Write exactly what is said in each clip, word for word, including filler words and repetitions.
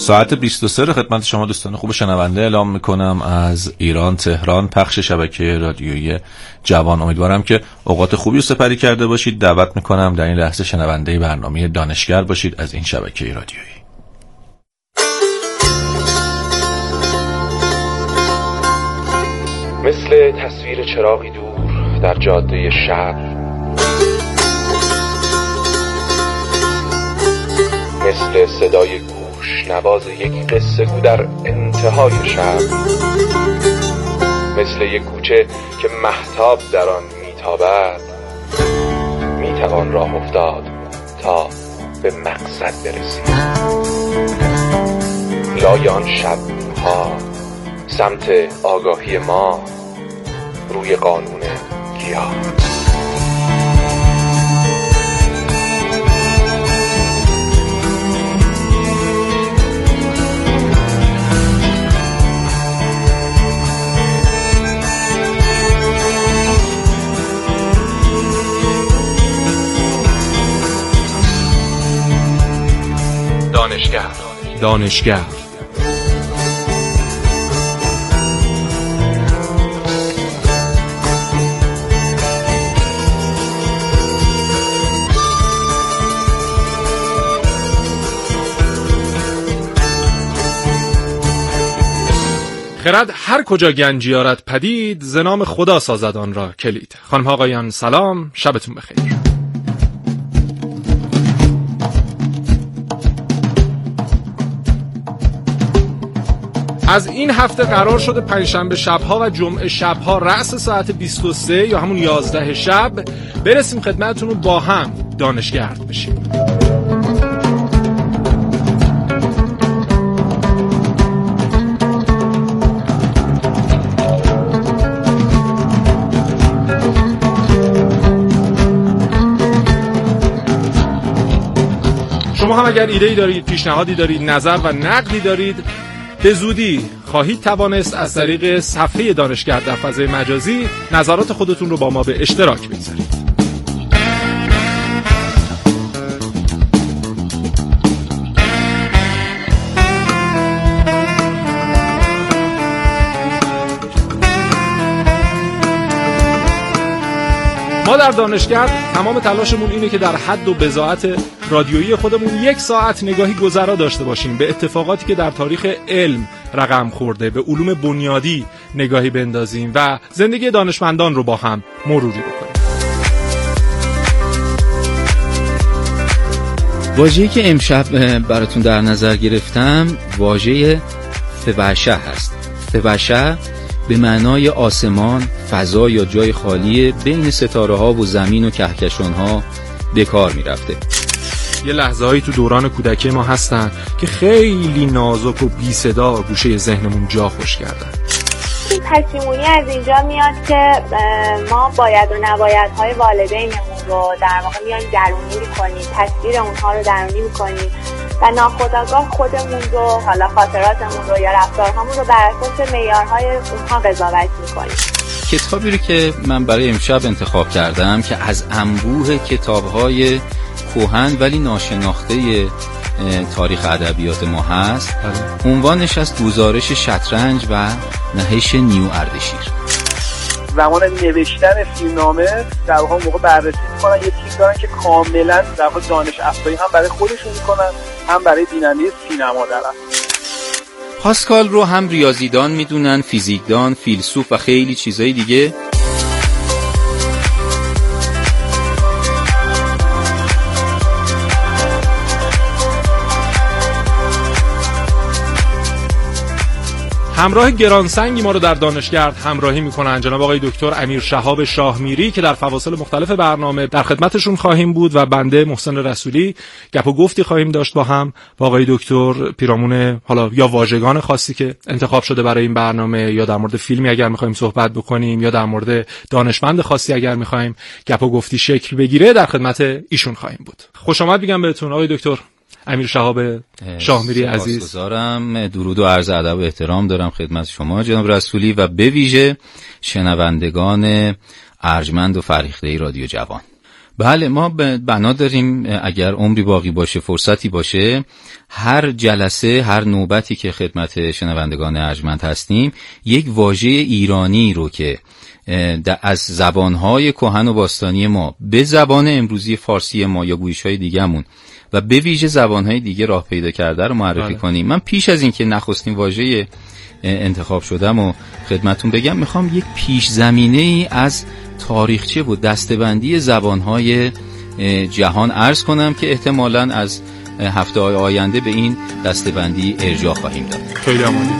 ساعت بیست و سه رو خدمت شما دوستان خوب شنونده اعلام میکنم از ایران تهران، پخش شبکه رادیویی جوان. امیدوارم که اوقات خوبی رو سپری کرده باشید. دعوت میکنم در این لحظه شنونده برنامه دانشگر باشید از این شبکه رادیویی. مثل تصویر چراغی دور در جاده شب، مثل صدای گوش نواز یک قصه گو در انتهای شب، مثل یک کوچه که مهتاب در آن میتابد، میتوان راه افتاد تا به مقصد برسید. لای آن شب ها سمت آگاهی ما روی قانون گیاه. دانشگر دانشگر خرد هر کجا گنجی آرد پدید، ز نام خدا سازد آن را کلید. خانم ها آقایان سلام، شبتون بخیر. از این هفته قرار شده پنجشنبه شبها و جمعه شبها رأس ساعت بیست و سه یا همون یازده شب برسیم خدمتتون رو با هم دانشگرد بشیم. شما هم اگر ایده‌ای دارید، پیشنهادی دارید، نظر و نقدی دارید، به زودی خواهید توانست از طریق صفحه دانشگرد در فضای مجازی نظرات خودتون رو با ما به اشتراک بگذارید. ما در دانشگرد تمام تلاشمون اینه که در حد و بضاعت رادیویی خودمون یک ساعت نگاهی گذرا داشته باشیم به اتفاقاتی که در تاریخ علم رقم خورده، به علوم بنیادی نگاهی بندازیم و زندگی دانشمندان رو با هم مروری بکنیم. واژه‌ای که امشب براتون در نظر گرفتم واژه فوشه هست. فوشه به معنای آسمان، فضا یا جای خالی بین ستاره ها و زمین و کهکشان ها به کار می رفته. یه لحظه هایی تو دوران کودکی ما هستن که خیلی نازک و بی صدا گوشه ذهنمون جا خوش کردن. این پشیمونی از اینجا میاد که ما باید و نباید های والدینمون رو در واقع میایم درونی میکنیم، تصویر اونها رو درونی میکنیم و ناخودآگاه خودمون رو، حالا خاطراتمون رو یا رفتارهامون رو بر اساس معیارهای اونها قضاوت میکنیم. کتابی رو که من برای امشب انتخاب کردم که از انبوه کتاب‌های کهن ولی ناشناخته تاریخ ادبیات ما هست، عنوانش از گزارش شطرنج و نهش نیو اردشیر. زمان نوشتن فیلمنامه در واقع موقع بررسی میکنن، یه تیم دارن که کاملا در واقع دانش افزایی هم برای خودشون میکنن هم برای بیننده سینما دارن. پاسکال رو هم ریاضیدان میدونن، فیزیکدان، فیلسوف و خیلی چیزای دیگه. همراه گرانسنگی ما رو در دانشگرد همراهی میکنن جناب آقای دکتر امیر شهاب شاهمیری که در فواصل مختلف برنامه در خدمتشون خواهیم بود و بنده محسن رسولی گپ و گفتی خواهیم داشت با هم با آقای دکتر پیرامون حالا یا واژگان خاصی که انتخاب شده برای این برنامه، یا در مورد فیلمی اگر میخوایم صحبت بکنیم، یا در مورد دانشمند خاصی اگر میخوایم گپ و گفتی شکل بگیره در خدمت ایشون خواهیم بود. خوش آمد میگم بهتون آقای دکتر امیر شهاب شاهمیری عزیز. سپاسگزارم، درود و عرض ادب و احترام دارم خدمت شما جناب رسولی و به ویژه شنوندگان ارجمند و فرهیخته رادیو جوان. بله، ما بنا داریم اگر عمری باقی باشه، فرصتی باشه، هر جلسه، هر نوبتی که خدمت شنوندگان ارجمند هستیم، یک واژه ایرانی رو که از زبانهای کهن و باستانی ما به زبان امروزی فارسی ما یا گویش‌های دیگه‌مون و به ویژه زبانهای دیگه راه پیدا کرده رو معرفی بله. کنیم. من پیش از این که نخستین واژه انتخاب شدم و خدمتون بگم، میخوام یک پیش زمینه ای از تاریخچه و دسته‌بندی زبانهای جهان عرض کنم که احتمالاً از هفته های آینده به این دسته‌بندی ارجاع خواهیم داد. خیلی عالی.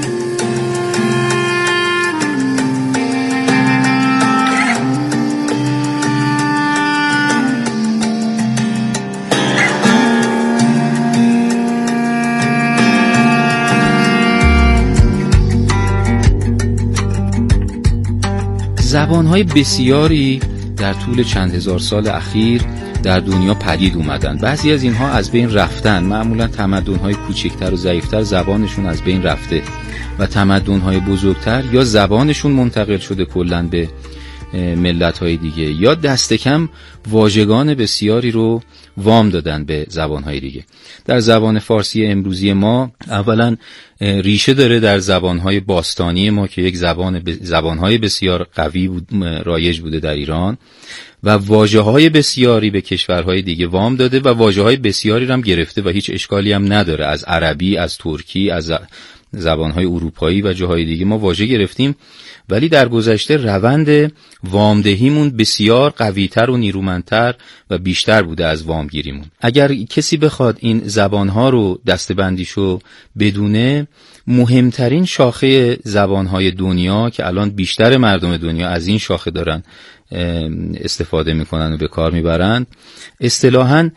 زبان‌های بسیاری در طول چند هزار سال اخیر در دنیا پدید اومدن. بعضی از اینها از بین رفتن. معمولا تمدن‌های کوچکتر و ضعیف‌تر زبانشون از بین رفته و تمدن‌های بزرگتر یا زبانشون منتقل شده کلاً به ملت‌های دیگه یا دست کم واژگان بسیاری رو وام دادن به زبان‌های دیگه. در زبان فارسی امروزی ما اولا ریشه داره در زبان‌های باستانی ما که یک زبان ب... زبان‌های بسیار قوی بود، رایج بوده در ایران و واژه‌های بسیاری به کشورهای دیگه وام داده و واژه‌های بسیاری رو هم گرفته و هیچ اشکالی هم نداره. از عربی، از ترکی، از زبان‌های اروپایی و جاهای دیگه ما واژه گرفتیم، ولی در گذشته روند وامدهیمون بسیار قوی‌تر و نیرومندتر و بیشتر بوده از وامگیریمون. اگر کسی بخواد این زبانها رو دسته‌بندیشو بدونه، مهمترین شاخه زبانهای دنیا که الان بیشتر مردم دنیا از این شاخه دارن استفاده میکنن و به کار میبرند، اصطلاحاً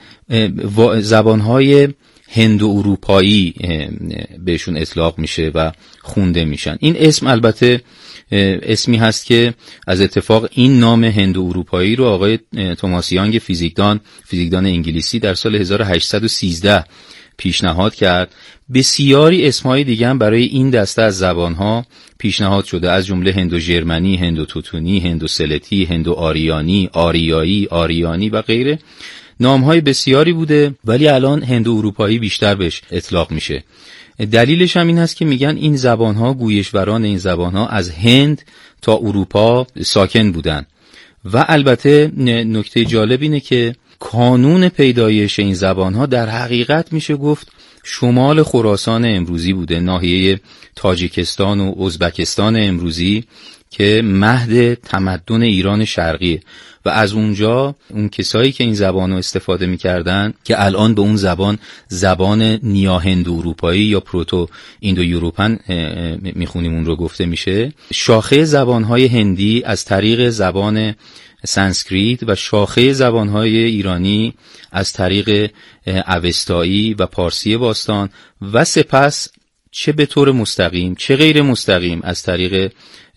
زبانهای هند و اروپایی بهشون اطلاق میشه و خونده میشن. این اسم البته اسمی هست که از اتفاق این نام هند و اروپایی رو آقای توماس یانگ فیزیکدان فیزیکدان انگلیسی در سال هزار و هشتصد و سیزده پیشنهاد کرد. بسیاری اسمهای دیگه هم برای این دسته از زبانها پیشنهاد شده، از جمله هندو ژرمنی، هندو توتونی، هندو سلتی، هندو آریانی، آریایی، آریانی و غیره. نامهای بسیاری بوده ولی الان هندو اروپایی بیشتر بهش اطلاق میشه. دلیلش هم این هست که میگن این زبانها، گویشوران این زبانها از هند تا اروپا ساکن بودن و البته نکته جالب اینه که کانون پیدایش این زبانها در حقیقت میشه گفت شمال خراسان امروزی بوده، ناحیه تاجیکستان و ازبکستان امروزی که مهد تمدن ایران شرقیه و از اونجا اون کسایی که این زبانو استفاده میکردن که الان به اون زبان زبان نیا هندو اروپایی یا پروتو ایندو یوروپن میخونیم اون رو گفته میشه، شاخه زبانهای هندی از طریق زبان سانسکریت و شاخه زبانهای ایرانی از طریق اوستایی و پارسی باستان و سپس چه به طور مستقیم چه غیر مستقیم از طریق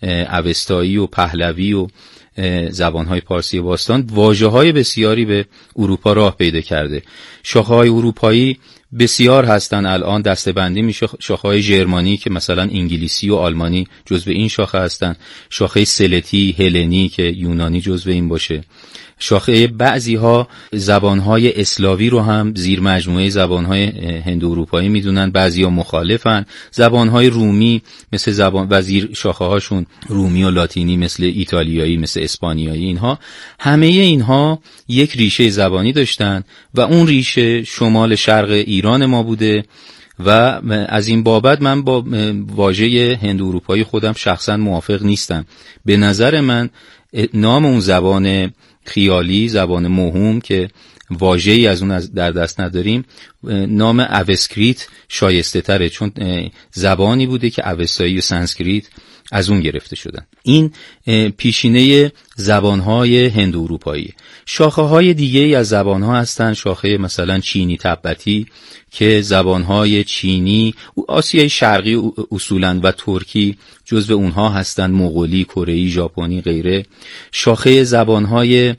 اوستایی و پهلوی و زبانهای پارسی باستان واژه‌های بسیاری به اروپا راه پیدا کرده. شاخه‌های اروپایی بسیار هستن، الان دسته‌بندی میشه. شاخه‌های ژرمانی که مثلا انگلیسی و آلمانی جزو این شاخه هستن، شاخه سلتی، هلنی که یونانی جزو این باشه. شاخه بعضی ها زبانهای اسلاوی رو هم زیر مجموعه زبانهای هندو اروپایی میدونن، بعضی ها مخالفن. زبانهای رومی مثل زبان و زیر شاخه هاشون رومی و لاتینی مثل ایتالیایی، مثل اسپانیایی، اینها همه اینها یک ریشه زبانی داشتن و اون ریشه شمال شرق ایران ما بوده و از این بابت من با واژه هندو اروپایی خودم شخصا موافق نیستم. به نظر من نام اون زبان خیالی، زبان موهوم که واژه‌ای از اون در دست نداریم، نام اوسکریت شایسته تره، چون زبانی بوده که اوستایی و سانسکریت از اون گرفته شدن. این پیشینه زبانهای هند اروپایی. شاخه‌های دیگه از زبانها هستن، شاخه مثلا چینی تبتی که زبانهای چینی، آسیای شرقی اصولاً و ترکی جزو اونها هستن، مغولی، کره‌ای، ژاپنی غیره. شاخه زبانهای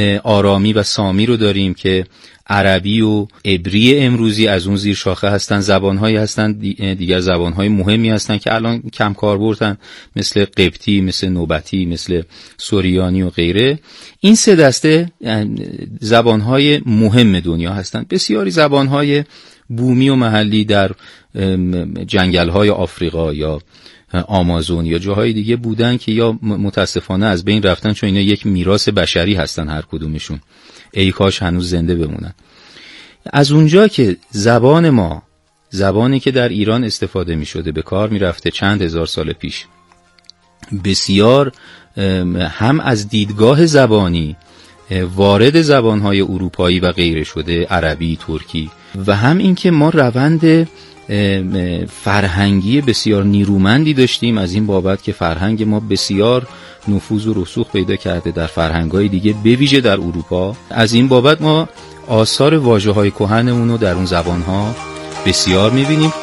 آرامی و سامی رو داریم که عربی و عبری امروزی از اون زیر شاخه هستن. زبانهایی هستن دیگر، زبانهای مهمی هستن که الان کم کاربردن، مثل قبطی، مثل نوبتی، مثل سوریانی ایرانی و غیره، این سه دسته زبانهای مهم دنیا هستند. بسیاری زبانهای بومی و محلی در جنگل‌های آفریقا یا آمازون یا جاهای دیگه بودن که یا متاسفانه از بین رفتن، چون اینا یک میراث بشری هستن هر کدومشون، ای کاش هنوز زنده بمونن. از اونجا که زبان ما، زبانی که در ایران استفاده می شده به کار می رفته چند هزار سال پیش، بسیار هم از دیدگاه زبانی وارد زبانهای اروپایی و غیره شده، عربی، ترکی، و هم این که ما روند فرهنگی بسیار نیرومندی داشتیم از این بابت که فرهنگ ما بسیار نفوذ و رسوخ پیدا کرده در فرهنگ‌های دیگه، به ویژه در اروپا. از این بابت ما آثار واژه‌های کهنمون رو در اون زبان‌ها بسیار می‌بینیم.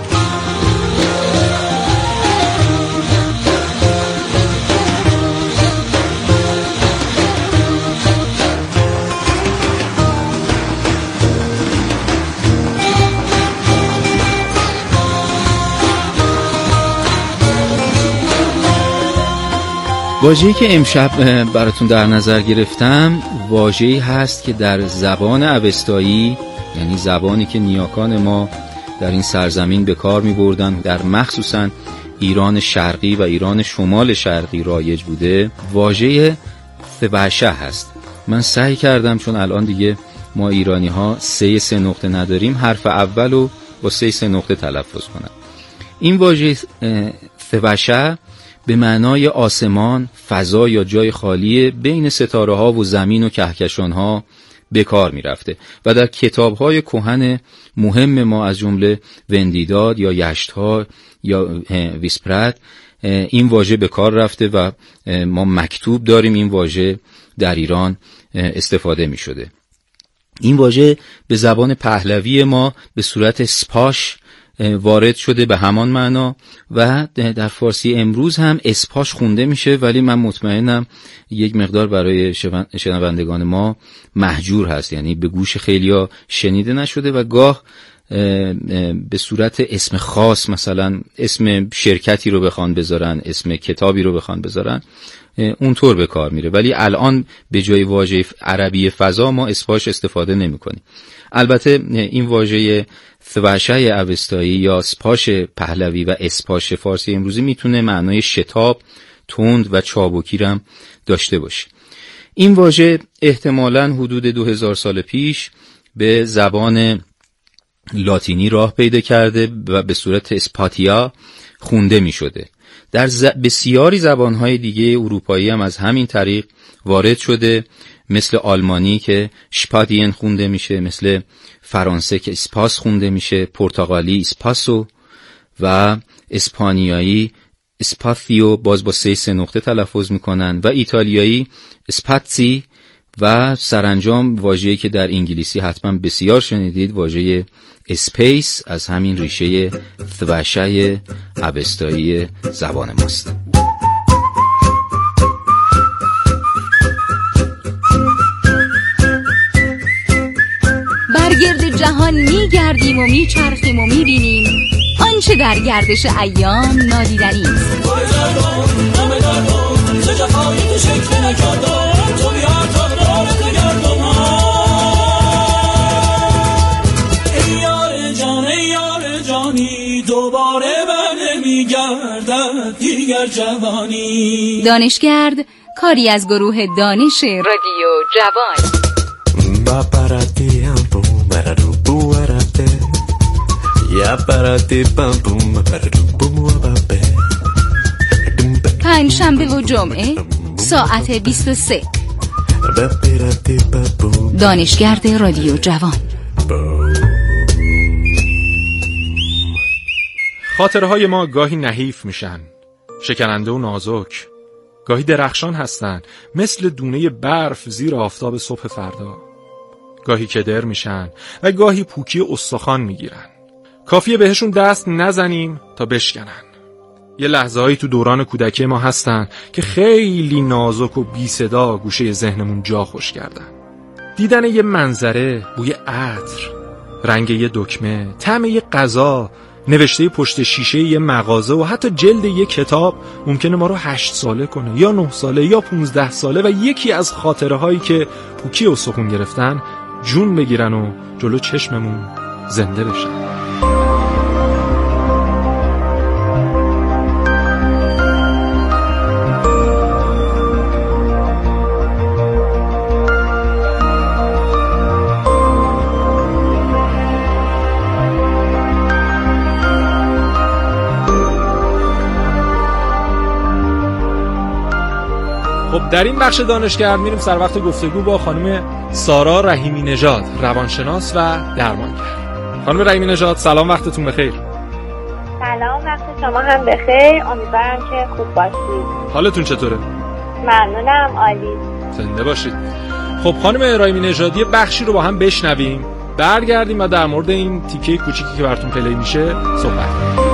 واژه‌ای که امشب براتون در نظر گرفتم واژه‌ای هست که در زبان اوستایی، یعنی زبانی که نیاکان ما در این سرزمین به کار می‌بردن، در مخصوصاً ایران شرقی و ایران شمال شرقی رایج بوده، واژه ثبشه هست. من سعی کردم چون الان دیگه ما ایرانی‌ها سه سه نقطه نداریم، حرف اولو با سه سه نقطه تلفظ کنم. این واژه ثبشه به معنای آسمان، فضا یا جای خالی بین ستاره ها و زمین و کهکشان ها به کار می رفته و در کتاب های کهن مهم ما از جمله وندیداد یا یشتها یا ویسپرد این واژه به کار رفته و ما مکتوب داریم این واژه در ایران استفاده می شده. این واژه به زبان پهلوی ما به صورت سپاش وارد شده به همان معنا و در فارسی امروز هم اسپاش خونده میشه، ولی من مطمئنم یک مقدار برای شنوندگان ما مهجور هست، یعنی به گوش خیلیا شنیده نشده و گاه به صورت اسم خاص، مثلا اسم شرکتی رو بخوان بذارن، اسم کتابی رو بخوان بذارن، اونطور به کار میره. ولی الان به جای واژه عربی فضا ما اسپاش استفاده نمی کنیم. البته این واژه ثبشه اوستایی یا سپاش پهلوی و اسپاش فارسی امروزی میتونه معنای شتاب، تند و چابکی هم داشته باشه. این واژه احتمالاً حدود دو هزار سال پیش به زبان لاتینی راه پیدا کرده و به صورت اسپاتیا خونده می شده. در ز... بسیاری زبانهای دیگه اروپایی هم از همین طریق وارد شده، مثل آلمانی که شپادین خونده میشه، مثل فرانسه که اسپاس خونده میشه، پرتغالی اسپاسو و اسپانیایی اسپاتیو باز با سه سه نقطه تلفظ میکنن و ایتالیایی اسپاتسی و سرانجام واژه‌ای که در انگلیسی حتما بسیار شنیدید، واژه اسپیس از همین ریشه ثبشه اوستایی زبان ماست. برگرد جهان میگردیم و میچرخیم و میبینیم آنچه در گردش ایام نادیدنی است. دوباره برنمیگردد دیگر جوانی. دانشگرد کاری از گروه دانش رادیو جوان. پنج شنبه و جمعه ساعت بیست و سه دانشگرد رادیو جوان. خاطرهای ما گاهی نحیف میشن، شکننده و نازک، گاهی درخشان هستن مثل دونه برف زیر آفتاب صبح فردا، گاهی کدر میشن و گاهی پوکی استخوان میگیرن. کافیه بهشون دست نزنیم تا بشکنن. یه لحظه هایی تو دوران کودکی ما هستن که خیلی نازک و بی صدا گوشه ذهنمون جا خوش کردن. دیدن یه منظره، بوی عطر، رنگ یه دکمه، طعم یه غذا نوشته پشت شیشه یه مغازه و حتی جلد یه کتاب ممکنه ما رو هشت ساله کنه یا نه ساله یا پونزده ساله و یکی از خاطره هایی که پوکی و سخون گرفتن جون بگیرن و جلو چشممون زنده بشن. خب در این بخش دانشگرد میریم سر وقت گفتگو با خانم سارا رحیمی نژاد، روانشناس و درمانگر. خانم رحیمی نژاد سلام، وقتتون بخیر. سلام، وقت شما هم بخیر. امیدوارم که خوب باشید. حالتون چطوره؟ ممنونم، عالی. زنده باشید. خب خانم رحیمی نژاد یه بخشی رو با هم بشنویم، برگردیم و در مورد این تیکه کوچیکی که براتون پلی میشه صحبت کنیم.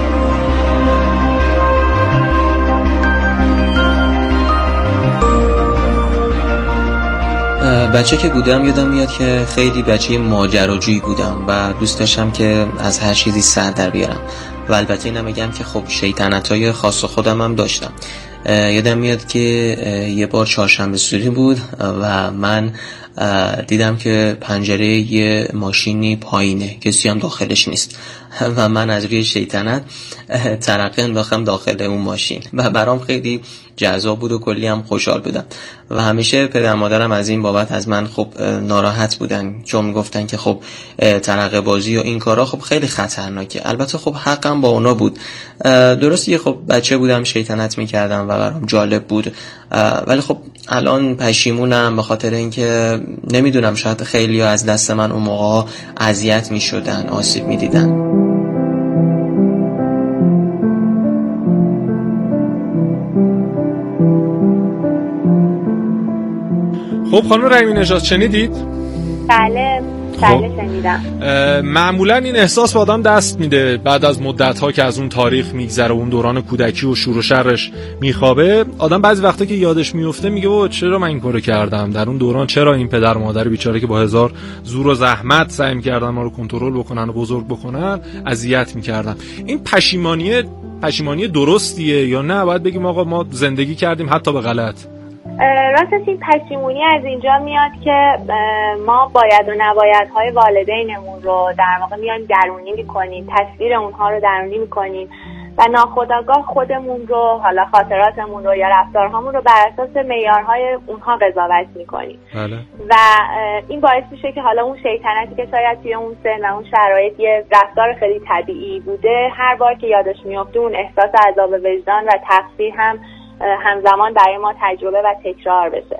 بچه که بودم یادم میاد که خیلی بچه ماجراجویی بودم و دوست داشتم که از هر چیزی سر در بیارم و البته اینم میگم که خب شیطنت‌های خاص خودم هم داشتم. یادم میاد که یه بار چهارشنبه سوری بود و من دیدم که پنجره یه ماشینی پایینه، کسی هم داخلش نیست و من از روی شیطنت ترقه انداختم داخل اون ماشین و برام خیلی جذاب بود و کلی هم خوشحال بودم و همیشه پدر مادرم از این بابت از من خب ناراحت بودن، چون میگفتن که خب ترقه بازی و این کارا خب خیلی خطرناکه. البته خب حقم با اونا بود، درسته خب بچه بودم شیطنت میکردم و برام جالب بود، ولی خب الان پشیمونم به خاطر اینکه نمیدونم شاید خیلی از دست من اون موقع اذیت میشدن، آسیب میدیدن. خب خانم رحیمی نژاد شنیدید؟ بله بله شنیدم. معمولا این احساس به آدم دست میده بعد از مدت‌ها که از اون تاریخ میگذره، اون دوران کودکی و شور و شرش میخوابه، آدم بعضی وقتا که یادش میفته میگه او چرا من این کارو کردم در اون دوران، چرا این پدر مادر بیچاره که با هزار زور و زحمت سعی می‌کردن ما رو کنترل بکنن و بزرگ بکنن اذیت می‌کردن. این پشیمانی پشیمانی درستیه یا نه باید بگیم آقا ما زندگی کردیم حتی به غلط؟ راستش این پشیمونی از اینجا میاد که ما باید و نبایدهای والدینمون رو در واقع میان درونی میکنیم، تصویر اونها رو درونی میکنیم و ناخودآگاه خودمون رو، حالا خاطراتمون رو یا رفتارهامون رو بر اساس معیارهای اونها قضاوت میکنیم. بله. و این باعث میشه که حالا اون شیطنتی که شاید توی اون سن و اون شرایط یه رفتار خیلی طبیعی بوده، هر بار که یادش میفته اون احساس عذاب وجدان و تقصیر هم همزمان برای ما تجربه و تکرار بشه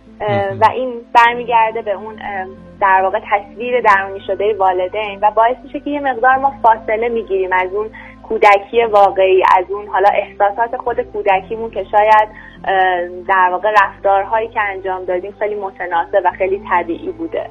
و این برمیگرده به اون در واقع تصویر درونی شده والدین و باعث میشه که یه مقدار ما فاصله میگیریم از اون کودکی واقعی، از اون حالا احساسات خود کودکیمون که شاید در واقع رفتارهایی که انجام دادیم خیلی متناسب و خیلی طبیعی بوده.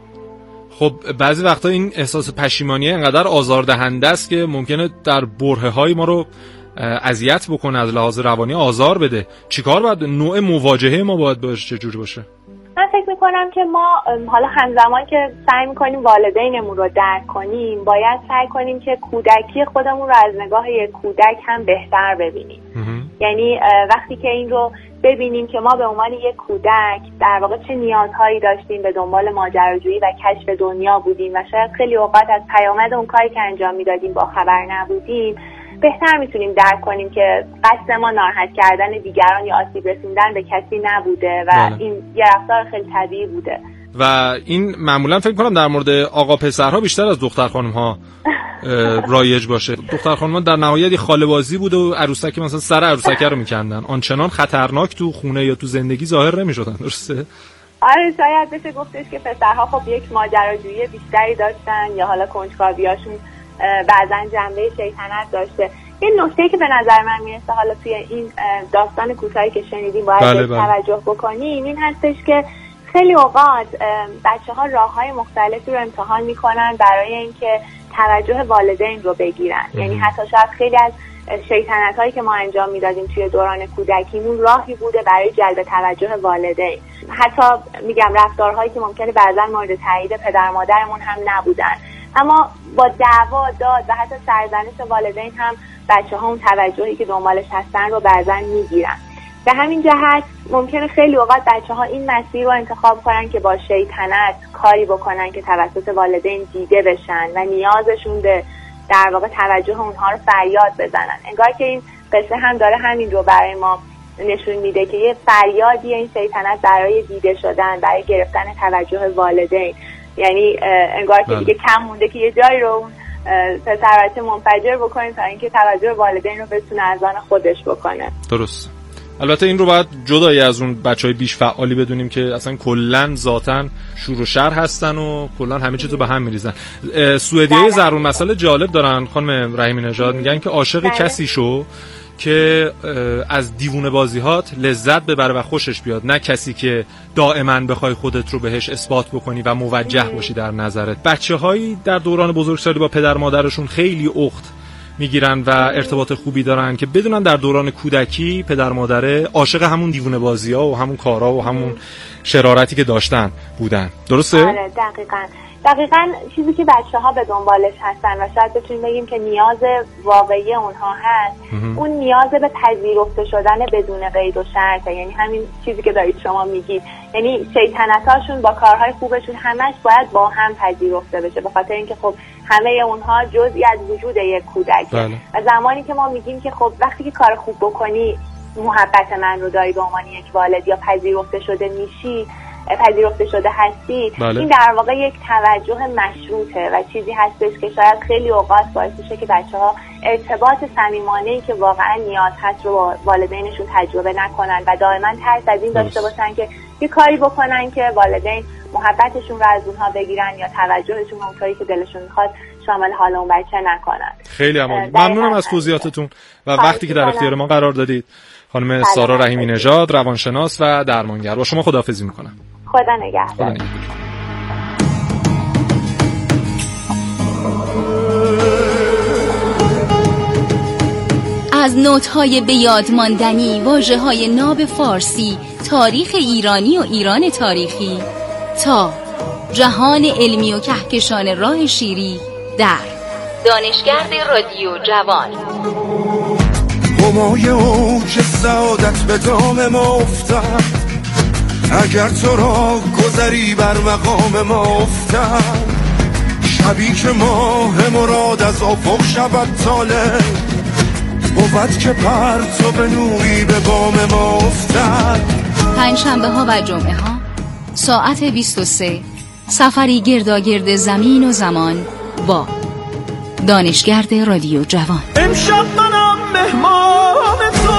خب بعضی وقتا این احساس پشیمانی انقدر آزاردهنده است که ممکنه در برهه‌های ما رو اذیت بکنه، از لحاظ روانی آزار بده. چیکار باید، نوع مواجهه ما باید باشه چجوری باشه؟ من فکر میکنم که ما حالا همزمان که سعی میکنیم والدینمون رو درک کنیم، باید سعی کنیم که کودکی خودمون رو از نگاه یک کودک هم بهتر ببینیم. یعنی وقتی که این رو ببینیم که ما به عنوان یک کودک در واقع چه نیازهایی داشتیم، به دنبال ماجراجویی و کشف دنیا بودیم و شاید خیلی اوقات از پیامد اون کاری که انجام میدادیم با خبر نبودیم، بهتر میتونیم درک کنیم که قصد ما ناراحت کردن دیگران یا آسیب رسوندن به کسی نبوده و بله. این یه رفتار خیلی طبیعی بوده و این معمولا فکر کنم در مورد آقا پسرها بیشتر از دختر خانم‌ها رایج باشه. دختر خانم‌ها در نهایت خاله بازی بوده و عروسک مثلا سر عروسک رو میکندن، آنچنان خطرناک تو خونه یا تو زندگی ظاهر نمیشدن. درسته؟ آره شاید بشه گفتش که پسرها خب یک ماجراجویی بیشتری داشتن یا حالا کنجکاویاشون بعضا جنبه شیطنت داشته. یه نکته که به نظر من میرسه حالا توی این داستان کوتاهی که شنیدیم باید بله بله. توجه بکنیم این هستش که خیلی اوقات بچه ها راه های مختلفی رو امتحان میکنن برای اینکه توجه والدین رو بگیرن. یعنی حتی شاید خیلی از شیطنت هایی که ما انجام میدادیم توی دوران کودکیمون راهی بوده برای جلب توجه والدین. حتی میگم رفتارهایی که ممکنه بعضا مورد تایید پدر مادرمون هم نبودن اما با دعوا داد و حتی سرزنش والدین هم بچه ها اون توجهی که دنبالش هستن رو بعضن میگیرن. به همین جهت ممکنه خیلی اوقات بچه ها این مسیر رو انتخاب کنن که با شیطنت کاری بکنن که توسط والدین دیده بشن و نیازشون به در واقع توجه اونها رو فریاد بزنن. انگار که این قصه هم داره همین رو برای ما نشون میده که یه فریادی این شیطنت برای دیده شدن، برای گرفتن توجه والدین. یعنی انگار که دیگه کم مونده که یه جایی رو پسر بچه منفجر بکنه تا اینکه توجه والدین رو بتونه از آن خودش بکنه. درست. البته این رو باید جدایی از اون بچهای بیش فعالی بدونیم که اصلا کلا ذاتن شور و شر هستن و کلا همه چیز رو به هم میریزن. سوئدیای ضرور مسئله جالب دارن خانم رحیمی نژاد، میگن که عاشق کسی شو که از دیوونه بازیهات لذت ببره و خوشش بیاد، نه کسی که دائما بخوای خودت رو بهش اثبات بکنی و موجه باشی در نظرت. بچه‌هایی در دوران بزرگسالی با پدر مادرشون خیلی اخت میگیرن و ارتباط خوبی دارن که بدونن در دوران کودکی پدر مادره عاشق همون دیوونه بازی‌ها و همون کارا و همون شرارتی که داشتن بودن. درسته؟ آره دقیقاً. دقیقاً چیزی که بچه‌ها به دنبالش هستن و شاید بتونیم بگیم که نیاز واقعی اونها هست، اون نیاز به پذیرفته شدن بدون قید و شرط. یعنی همین چیزی که دارید شما میگید، یعنی شیطنتاشون با کارهای خوبشون همش باید با هم پذیرفته بشه، به خاطر اینکه خب همه اونها جزئی از وجود یک کودک. بله. و زمانی که ما میگیم که خب وقتی که کار خوب بکنی محبت من رو داری به عنوان یک والد یا پذیرفته شده میشی، پذیرفته شده هستی، بله. این در واقع یک توجه مشروطه و چیزی هستش که شاید خیلی اوقات باعث بشه که بچه‌ها ارتباط صمیمانه‌ای که واقعا نیاز هست رو با والدینشون تجربه نکنن و دائما ترس از این داشته باشن که یه کاری بکنن که والدین محبتشون رو از اونها بگیرن یا توجهشون اونطوری که دلشون میخواد شامل حال اون بچه نکنن. خیلی ممنونم از توضیحاتتون و وقتی که در اختیار ما قرار دادید. خانم سارا رحیمی نژاد، روانشناس و درمانگر، با شما خداحافظی میکنم. خدا نگهدار. از نوت‌های به یاد ماندنی، واژه‌های ناب فارسی، تاریخ ایرانی و ایران تاریخی تا جهان علمی و کهکشان راه شیری در دانشگرد رادیو جوان. همای اوج سعادت به دام ما افتد، اگر تو را گذری بر مقام ما افتد، شبی که ماه مراد از افق شود طالع، بود که پرتو به نوری به بام ما افتد. پنجشنبه ها و جمعه ها ساعت بیست و سه سفری گرداگرد زمین و زمان با دانشگرد رادیو جوان. امشب منم مهمان تو.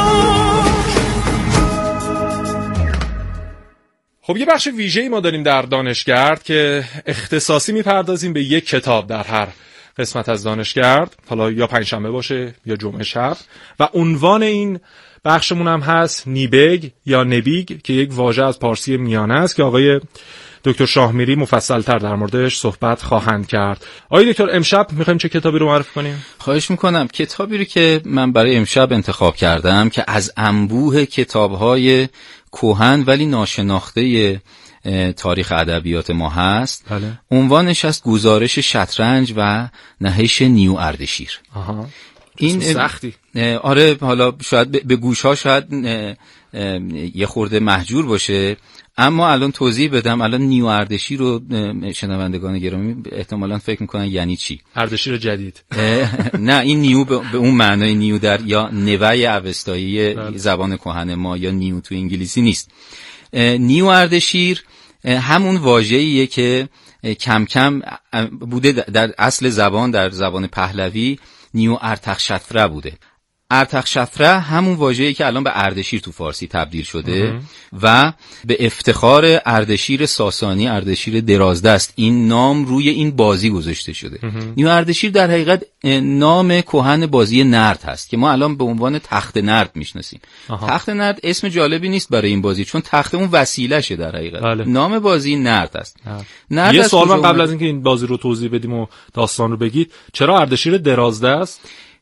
خب یه بخش ویژه‌ای ما داریم در دانشگرد که اختصاصی میپردازیم به یک کتاب در هر قسمت از دانشگرد، حالا یا پنجشنبه باشه یا جمعه شب، و عنوان این بخشمون هم هست نیبگ یا نبیگ که یک واژه از پارسی میانه است که آقای دکتر شاهمیری مفصل‌تر در موردش صحبت خواهند کرد. آقای دکتر امشب می‌خوایم چه کتابی رو معرفی کنیم؟ خواهش می‌کنم. کتابی رو که من برای امشب انتخاب کردم که از انبوه کتاب‌های کهن ولی ناشناخته تاریخ ادبیات ما هست. بله. عنوانش است گزارش شطرنج و نهش نیو اردشیر. آها. این سختی. آره، حالا شاید به گوش‌ها شاید یه خورده محجور باشه، اما الان توضیح بدم. الان نیو اردشیر رو شنوندگان گرامی احتمالاً فکر میکنن یعنی چی؟ اردشیر جدید. نه، این نیو به اون معنای نیو در یا نوای اوستایی زبان کهن ما یا نیو تو انگلیسی نیست. نیو اردشیر همون واژه‌ایه که کم کم بوده در اصل زبان، در زبان پهلوی نیو ارتخشفره بوده. ارتخشفره همون واژه‌ای که الان به اردشیر تو فارسی تبدیل شده و به افتخار اردشیر ساسانی، اردشیر درازدست، این نام روی این بازی گذاشته شده. نیو اردشیر در حقیقت نام کهن بازی نرد هست که ما الان به عنوان تخت نرد میشناسیم. تخت نرد اسم جالبی نیست برای این بازی، چون تخت اون وسیله شه در حقیقت. بله. نام بازی نرد است. نرد. یه سوال من قبل از اینکه این بازی رو توضیح بدیم و داستان رو بگید، چرا اردشیر درازدست؟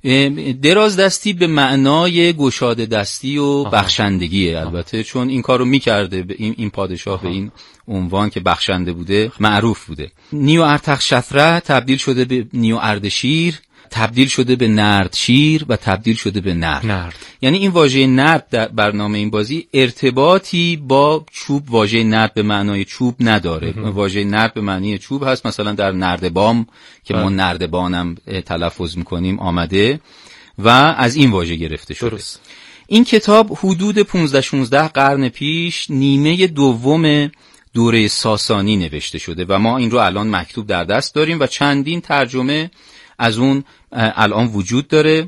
دراز دستی به معنای گشاده دستی و بخشندگیه البته، چون این کارو میکرده این این پادشاه آها. به این عنوان که بخشنده بوده معروف بوده. نیو ارتخشتره تبدیل شده به نیو اردشیر، تبدیل شده به نردشیر و تبدیل شده به نرد. نرد. یعنی این واژه نرد در برنامه این بازی ارتباطی با چوب، واژه نرد به معنای چوب نداره. واژه نرد به معنی چوب هست، مثلا در نردبام که ما نردبانم تلفظ میکنیم آمده و از این واژه گرفته شده. درست. این کتاب حدود پانزده شانزده قرن پیش نیمه دوم دوره ساسانی نوشته شده و ما این رو الان مکتوب در دست داریم و چندین ترجمه از اون الان وجود داره.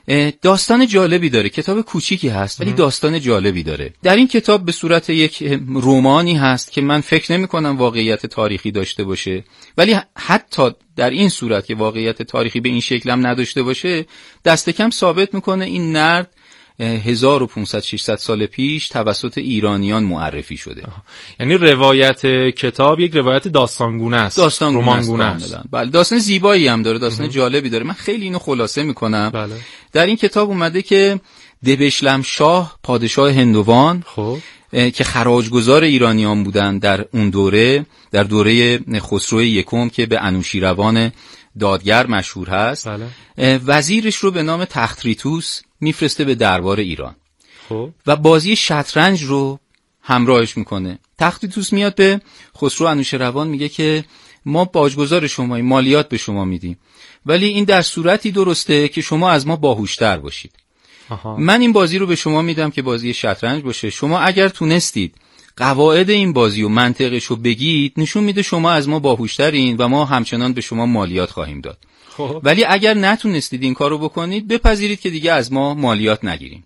داستان جالبی داره، کتاب کوچیکی هست ولی داستان جالبی داره. در این کتاب به صورت یک رمانی هست که من فکر نمی کنم واقعیت تاریخی داشته باشه، ولی حتی در این صورت که واقعیت تاریخی به این شکل هم نداشته باشه، دست کم ثابت میکنه این نرد هزار و پانصد ششصد سال پیش توسط ایرانیان معرفی شده. آه. یعنی روایت کتاب یک روایت داستانگونه است، رمانگونه است. بله، داستان زیبایی هم داره، داستان جالبی داره. من خیلی اینو خلاصه میکنم. بله. در این کتاب اومده که دبشلم شاه پادشاه هندوان خب که خراجگزار ایرانیان بودن در اون دوره، در دوره خسرو یکم که به انوشیروان دادگر مشهور هست، بله. وزیرش رو به نام تختریتوس میفرسته به دربار ایران خب. و بازی شطرنج رو همراهش میکنه. تختریتوس میاد به خسرو انوشیروان میگه که ما باجگزار شماییم، مالیات به شما میدیم، ولی این در صورتی درسته که شما از ما باهوشتر باشید. آها. من این بازی رو به شما میدم که بازی شطرنج باشه، شما اگر تونستید قواعد این بازی و منطقش رو بگید، نشون میده شما از ما باهوشترین و ما همچنان به شما مالیات خواهیم داد. خب. ولی اگر نتونستید این کارو بکنید، بپذیرید که دیگه از ما مالیات نگیریم.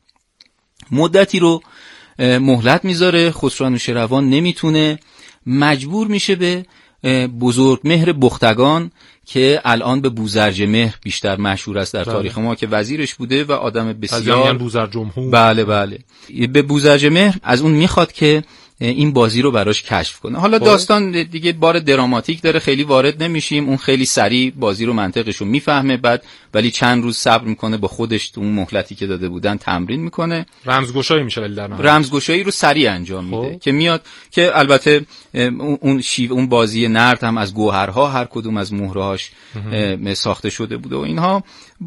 مدتی رو مهلت میذاره، خسرو انوشیروان نمیتونه، مجبور میشه به بزرگ مهر بختگان که الان به بوزرج مهر بیشتر مشهور است در بله. تاریخ ما، که وزیرش بوده و آدم بسیار بوزرج جمهور. بله بله. به بوزرج مهر از اون میخواد که این بازی رو براش کشف کنه. حالا خب. داستان دیگه بار دراماتیک داره، خیلی وارد نمیشیم. اون خیلی سریع بازی رو منطقش رو میفهمه، بعد ولی چند روز صبر میکنه، با خودش تو اون مهلتی که داده بودن تمرین میکنه، رمزگشایی میشه. ولی در نهایت رمزگشایی رو سریع انجام میده خب. که میاد که البته اون شیو اون بازی نرد هم از گوهرها هر کدوم از مهرهاش ساخته شده بوده و اینها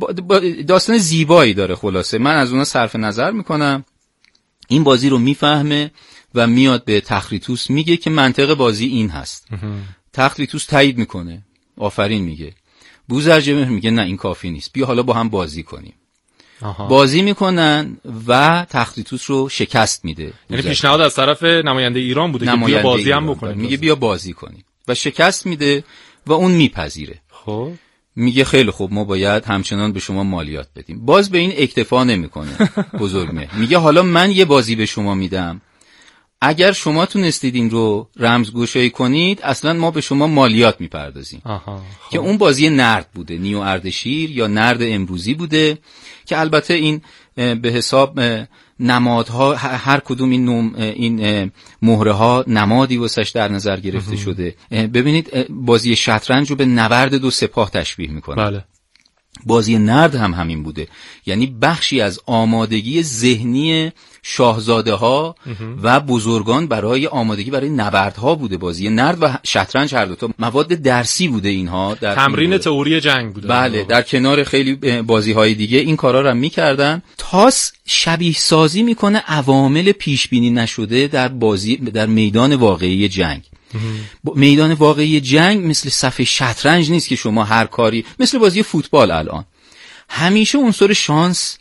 داستان زیبایی داره. خلاصه من از اونها صرف نظر میکنم. این بازی رو میفهمه و میاد به تختریتوس میگه که منطق بازی این هست. تختریتوس تایید میکنه، آفرین میگه. بوزرج مهر میگه نه این کافی نیست، بیا حالا با هم بازی کنیم. آها. بازی میکنن و تختریتوس رو شکست میده. یعنی پیشنهاد از طرف نماینده ایران بوده که بیا بازی هم بکنیم. میگه بیا بازی کنیم و شکست میده و اون میپذیره. خب میگه خیلی خوب، ما باید همچنان به شما مالیات بدیم. باز به این اکتفا نمیکنه بزرگ مهر. میگه حالا من یه بازی به شما میدم، اگر شما تونستید این رو رمزگشایی کنید، اصلا ما به شما مالیات میپردازیم. که اون بازی نرد بوده، نیو اردشیر یا نرد امروزی بوده، که البته این به حساب نمادها، هر کدوم این نوم این مهره ها نمادی واسش در نظر گرفته شده. ببینید بازی شطرنج رو به نبرد دو سپاه تشبیه میکنه. بله. بازی نرد هم همین بوده، یعنی بخشی از آمادگی ذهنی شاهزاده ها و بزرگان برای آمادگی برای نبردها بوده. بازی نرد و شطرنج هر دوتا مواد درسی بوده، اینها در تمرین تئوری جنگ بوده. بله، در کنار خیلی بازی های دیگه این کارا رو هم میکردن. تاس شبیه سازی میکنه عوامل پیش بینی نشده در بازی در میدان واقعی جنگ. میدان واقعی جنگ مثل صفحه شطرنج نیست که شما هر کاری، مثل بازی فوتبال الان همیشه عنصر شانس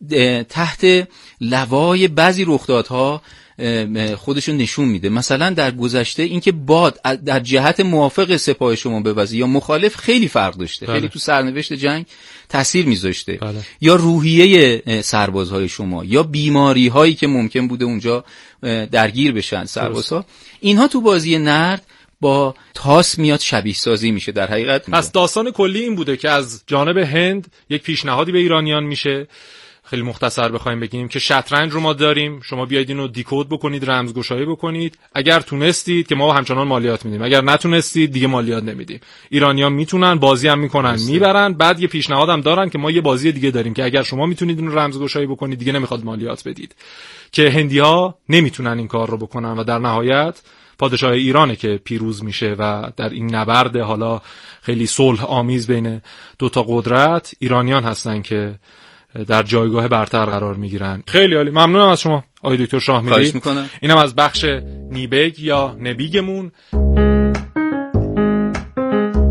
تحت لوای بعضی رخدادها خودشون نشون میده. مثلا در گذشته اینکه باد در جهت موافق سپاه شما بوزه یا مخالف خیلی فرق داشته. بله. خیلی تو سرنوشت جنگ تاثیر میذاشته. بله. یا روحیه سربازهای شما یا بیماری هایی که ممکن بوده اونجا درگیر بشن سربازها، اینها تو بازی نرد با تاس میاد شبیه سازی میشه. در حقیقت پس داستان کلی این بوده که از جانب هند یک پیشنهادی به ایرانیان میشه خیلی مختصر بخوایم بگیم که شطرنج رو ما داریم، شما بیاید اینو دیکود بکنید، رمزگشایی بکنید، اگر تونستید که ما همچنان مالیات میدیم، اگر نتونستید دیگه مالیات نمیدیم. ایرانیان میتونن بازی هم میکنن میبرن، بعد یه پیشنهاد هم دارن که ما یه بازی دیگه داریم که اگر شما میتونید اینو رمزگشایی بکنید دیگه نمیخواد مالیات بدید، که هندی‌ها نمیتونن این کار رو بکنن و در نهایت پادشاه ایرانه که پیروز میشه و در این نبرد حالا خیلی صلح آمیز بین دو تا قدرت ایرانیان هستن که در جایگاه برتر قرار میگیرن. خیلی عالی، ممنونم از شما آقای دکتر شاهمیری. خواهش میکنم. اینم از بخش نیبگ یا نبیگمون.